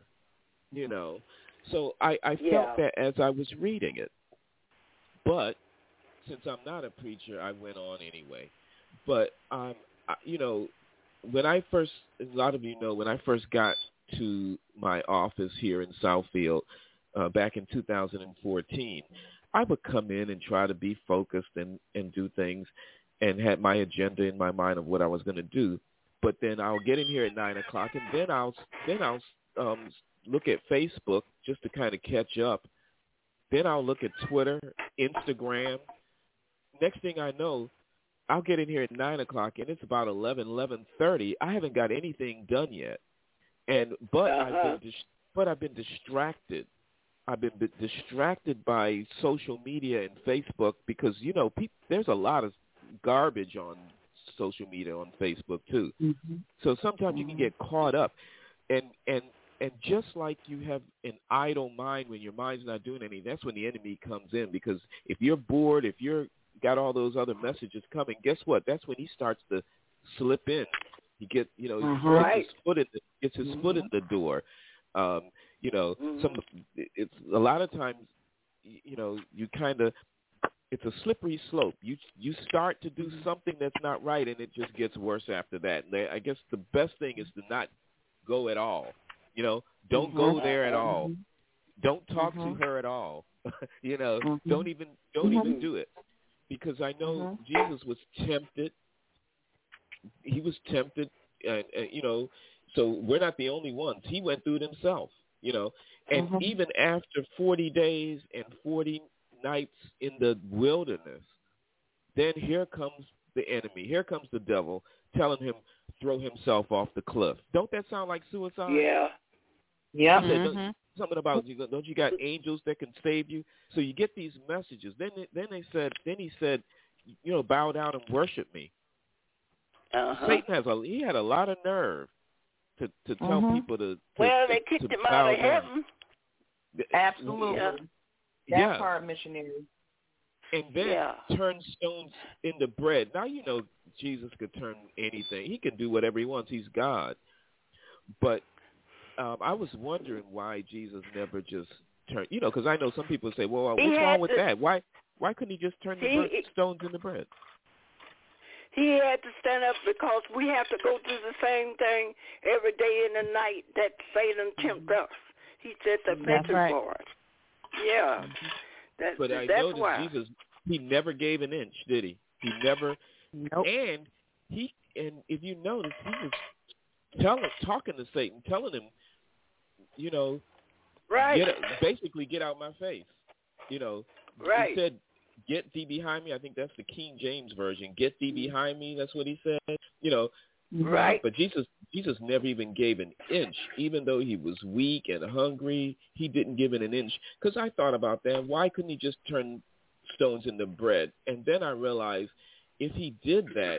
So I felt that as I was reading it. But since I'm not a preacher, I went on anyway. But, when I first, a lot of you know, when I first got to my office here in Southfield, back in 2014, I would come in and try to be focused and do things and had my agenda in my mind of what I was going to do. But then I'll get in here at 9 o'clock, and then I'll look at Facebook just to kind of catch up. Then I'll look at Twitter, Instagram. Next thing I know, I'll get in here at 9 o'clock, and it's about 11:30. I haven't got anything done yet, but I've been distracted. I've been distracted by social media and Facebook because there's a lot of garbage on social media on Facebook too. Mm-hmm. So sometimes you can get caught up, and just like you have an idle mind when your mind's not doing anything, that's when the enemy comes in. Because if you're bored, if you're got all those other messages coming, guess what? That's when he starts to slip in. He gets his foot in the door. It's a lot of times, you kind of, it's a slippery slope. You start to do something that's not right, and it just gets worse after that. And I guess the best thing is to not go at all. Don't go there at all. Don't talk to her at all. Don't even do it. Because I know Jesus was tempted. He was tempted, and so we're not the only ones. He went through it himself, And even after 40 days and 40 nights in the wilderness, then here comes the enemy. Here comes the devil telling him throw himself off the cliff. Don't that sound like suicide? Yeah. Yeah. Something about don't you got angels that can save you? So you get these messages. Then he said, bow down and worship me. Satan had a lot of nerve to tell people to they kicked him out of heaven. Absolutely. That part, missionary. And then turn stones into bread. Now Jesus could turn anything. He can do whatever he wants. He's God. But I was wondering why Jesus never just turned, because I know some people say, well, what's wrong with that? Why couldn't he just turn the stones into bread? He had to stand up because we have to go through the same thing every day and the night that Satan tempts us. He set the fences for us. Yeah. But I know that Jesus, he never gave an inch, did he? He never. Nope. And if you notice, he was talking to Satan, telling him, basically get out my face. He said, get thee behind me. I think that's the King James version. Get thee behind me. That's what he said. Right. But Jesus never even gave an inch, even though he was weak and hungry. He didn't give it an inch. Because I thought about that. Why couldn't he just turn stones into bread? And then I realized if he did that,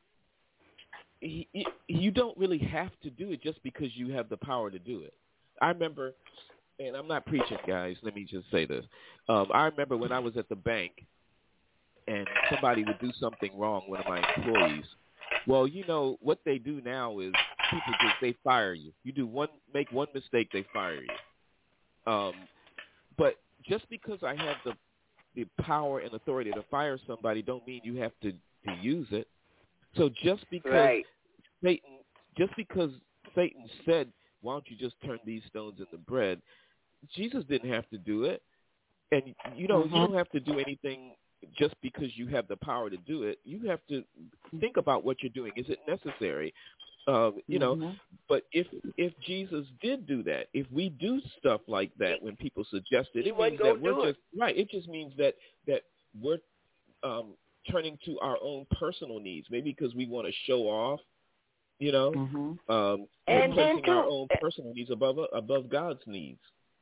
you don't really have to do it just because you have the power to do it. I remember, and I'm not preaching, guys. Let me just say this. I remember when I was at the bank and somebody would do something wrong, one of my employees. Well, what they do now is they fire you. Make one mistake, they fire you. But just because I have the power and authority to fire somebody don't mean you have to use it. So just because Satan said, why don't you just turn these stones into bread, Jesus didn't have to do it. And, you don't have to do anything just because you have the power to do it. You have to think about what you're doing. Is it necessary? But if Jesus did do that, if we do stuff like that when people suggest it, it means that we're just right. It just means that we're turning to our own personal needs, maybe because we want to show off, and placing our own personal needs above God's needs.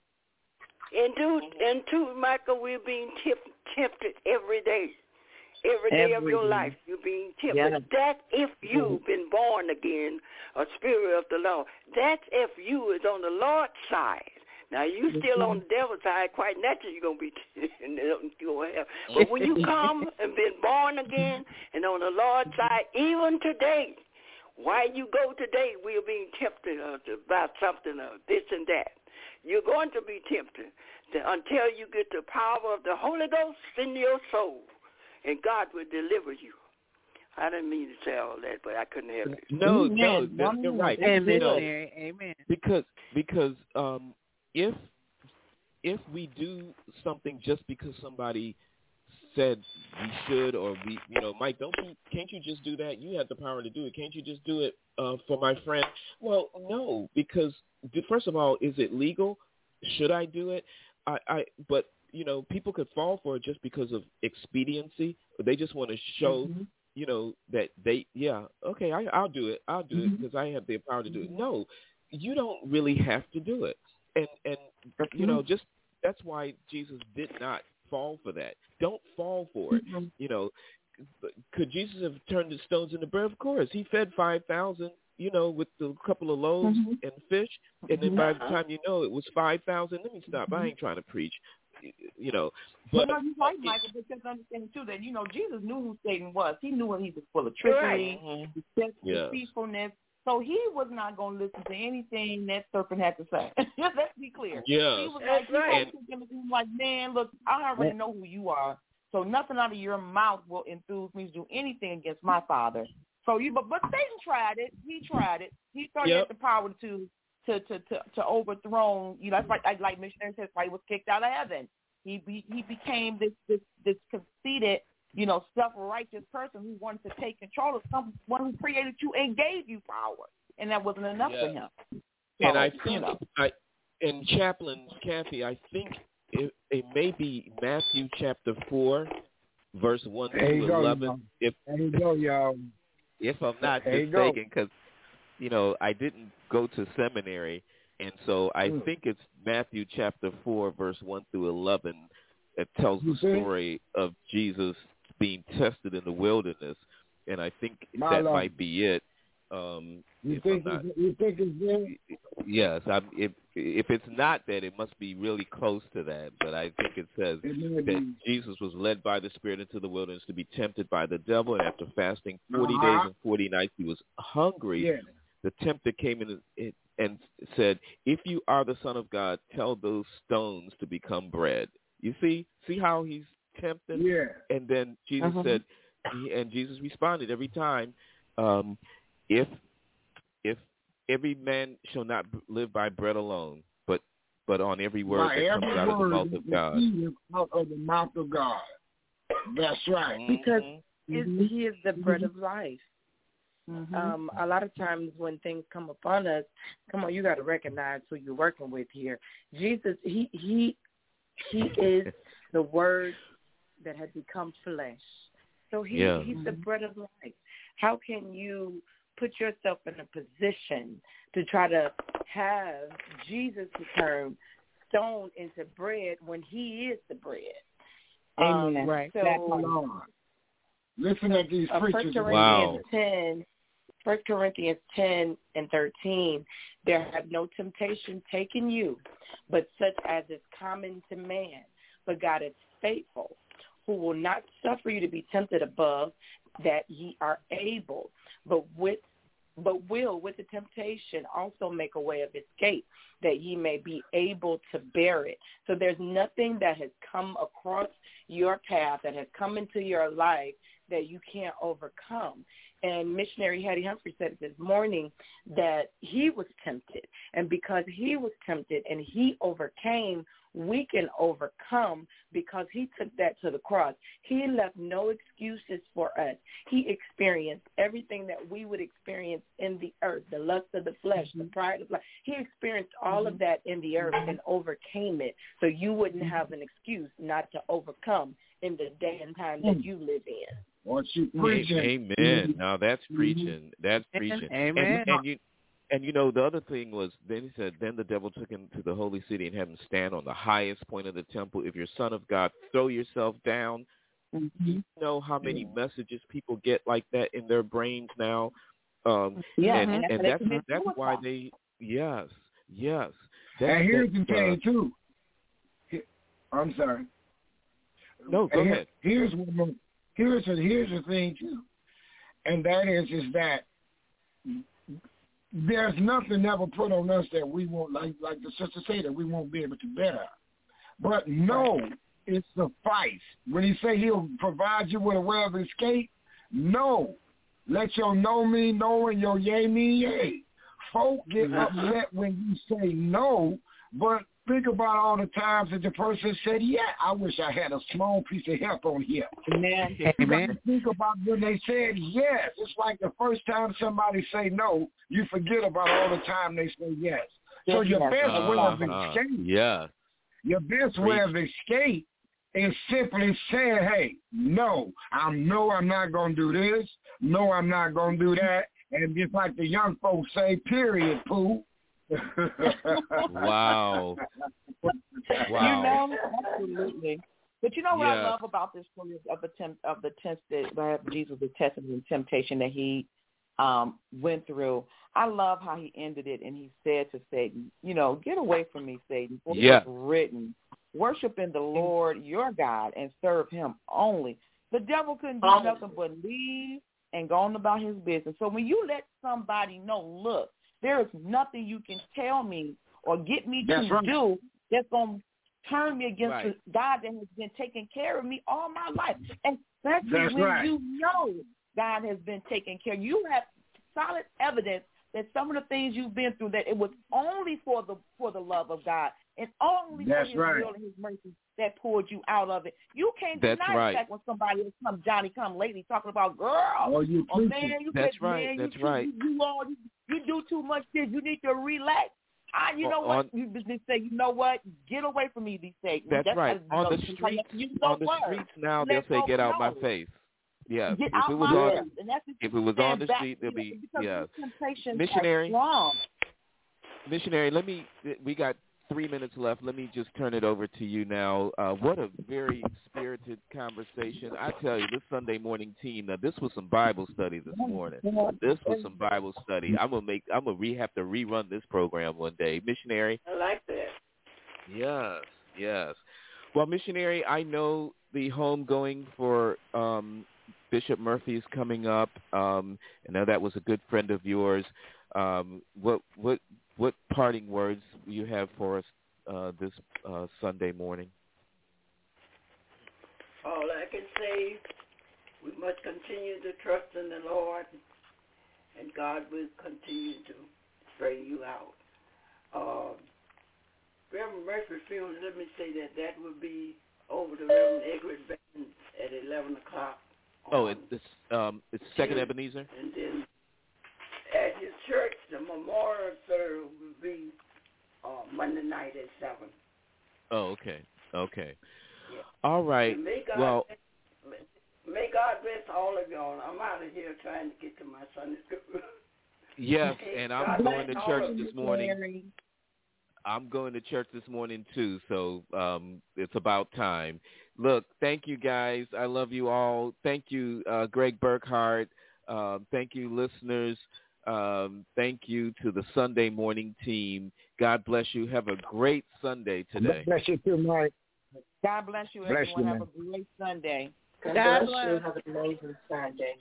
And Michael, we're being tempted every day. Every day of your life, you're being tempted. Yeah. That if you've been born again, a spirit of the Lord, that if you is on the Lord's side. Now, you still on the devil's side, quite naturally you're going to be But when you come and been born again and on the Lord's side, even today, while you go today, we're being tempted about something of this and that. You're going to be tempted until you get the power of the Holy Ghost in your soul, and God will deliver you. I didn't mean to say all that, but I couldn't help it. No, you're right. Amen. Amen. Because if if we do something just because somebody said we should, or we, Mike, can't you just do that? You have the power to do it. Can't you just do it for my friend? Well, no, because first of all, is it legal? Should I do it? But people could fall for it just because of expediency. They just want to show, that okay, I'll do it. I'll do it because I have the power to do it. No, you don't really have to do it. And just that's why Jesus did not fall for that. Don't fall for it. Could Jesus have turned the stones into bread? Of course. He fed 5,000, with a couple of loaves and fish, and then by the time it was 5,000. Let me stop. I ain't trying to preach. But you're right, Michael. But just understand too that Jesus knew who Satan was. He knew he was full of trickery, deceitfulness. So he was not going to listen to anything that serpent had to say. Let's be clear. Yeah, he was like, man, look, I already know who you are. So nothing out of your mouth will enthuse me to do anything against my Father. So but Satan tried it. He tried it. He thought he had the power to overthrow. That's like missionary says, why he was kicked out of heaven. He became this conceited, self-righteous person who wanted to take control of someone who created you and gave you power, and that wasn't enough for him. So, and I think, and Chaplain Kathy, I think it may be Matthew chapter 4, verse 1 through 11. There you go, y'all. If I'm not mistaken, because I didn't go to seminary, and so I think it's Matthew chapter 4, verse 1 through 11. It tells the story of Jesus being tested in the wilderness, and I think that might be it. You think it's there? Yes. If it's not that, it must be really close to that. But I think it says that Jesus was led by the Spirit into the wilderness to be tempted by the devil, and after fasting 40 days and 40 nights, he was hungry. Yeah. The tempter came in and said, "If you are the Son of God, tell those stones to become bread." You see how he's tempted? Yeah. And then Jesus said, and Jesus responded every time, if every man shall not live by bread alone, but on every word that comes out of the mouth of God. Out of the mouth of God. That's right. Because he is the bread of life. A lot of times when things come upon us, you got to recognize who you're working with here. Jesus, he is the Word that has become flesh. So he's the bread of life. How can you put yourself in a position to try to have Jesus turn stone into bread when he is the bread? Amen. Right. So, listen at these preachers. 1 Corinthians 10 and 13, there have no temptation taken you, but such as is common to man. But God is faithful, who will not suffer you to be tempted above that ye are able, but will with the temptation also make a way of escape, that ye may be able to bear it. So there's nothing that has come across your path, that has come into your life, that you can't overcome. And Missionary Hattie Humphrey said this morning that he was tempted. And because he was tempted and he overcame, we can overcome because he took that to the cross. He left no excuses for us. He experienced everything that we would experience in the earth, the lust of the flesh, the pride of life. He experienced all of that in the earth and overcame it. So you wouldn't have an excuse not to overcome in the day and time that you live in. What you preaching? Amen. Now that's preaching. That's preaching. Amen. And the other thing was, then he said, then the devil took him to the holy city and had him stand on the highest point of the temple. If you're Son of God, throw yourself down. You know how many messages people get like that in their brains now. And that's why they yes. And here's the thing too. I'm sorry. No, go ahead. Here's the thing too, and that is that there's nothing ever put on us that we won't, like the sister said, that we won't be able to bear. But no, it suffice. When he say he'll provide you with a way of escape, no. Let your no mean no and your yea mean yea. Folk get upset when you say no, but Think about all the times that the person said, yeah, I wish I had a small piece of help on here. Amen. Amen. Think about when they said yes. It's like the first time somebody say no, you forget about all the time they say yes. So your best way of escape, your best way of escape is simply saying, hey, no, I'm not going to do this. No, I'm not going to do that. And just like the young folks say, period, poo. Wow. You know, absolutely. But you know what I love about this story of the test that Jesus was tested in temptation that he went through. I love how he ended it, and he said to Satan, get away from me, Satan. For it is written, worshiping the Lord your God and serve him only. The devil couldn't do nothing but leave and go on about his business. So when you let somebody know, look, there is nothing you can tell me or get me to do that's going to turn me against the God that has been taking care of me all my life. And especially when you know God has been taking care of you. You have solid evidence that some of the things you've been through, that it was only for the love of God and only for his will and his mercy that pulled you out of it. You can't deny the fact when somebody else come Johnny come lately talking about girl. Oh, man, you you do too much this. You need to relax. You know what? You say, you know what? Get away from me, these Satan. That's right. On the streets now, they'll say, get out my face. Yes. If it was on the street, there'll be, Missionary, we got 3 minutes left. Let me just turn it over to you now. What a very spirited conversation. I tell you, this Sunday morning team, now this was some Bible study this morning. This was some Bible study. I'm gonna have to rerun this program one day. Missionary? I like that. Yes. Well, Missionary, I know the homegoing for Bishop Murphy is coming up. I know that was a good friend of yours. What parting words you have for us this Sunday morning? All I can say, we must continue to trust in the Lord, and God will continue to straighten you out. Reverend Murphy funeral, let me say that will be over the Reverend Egret Band at 11 o'clock. It's Second Ebenezer? And then at his church, the memorial service will be Monday night at 7. Oh, okay. Yeah. All right. May God bless all of y'all. I'm out of here trying to get to my Sunday school. Yes, and I'm going to church this morning. I'm going to church this morning, too, so it's about time. Look, thank you, guys. I love you all. Thank you, Greg Burkhart. Thank you, listeners. Thank you to the Sunday morning team. God bless you. Have a great Sunday today. God bless you too, Mike. God bless you, everyone. Have a great Sunday. God bless you. Have an amazing Sunday.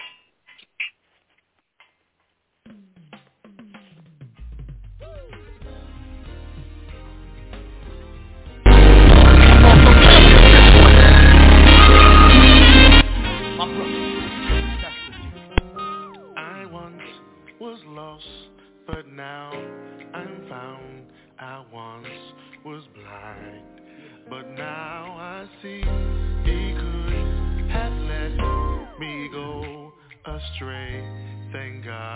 I once was lost, but now I'm found. I once was blind, but now I see. He could have let me go astray. Thank God.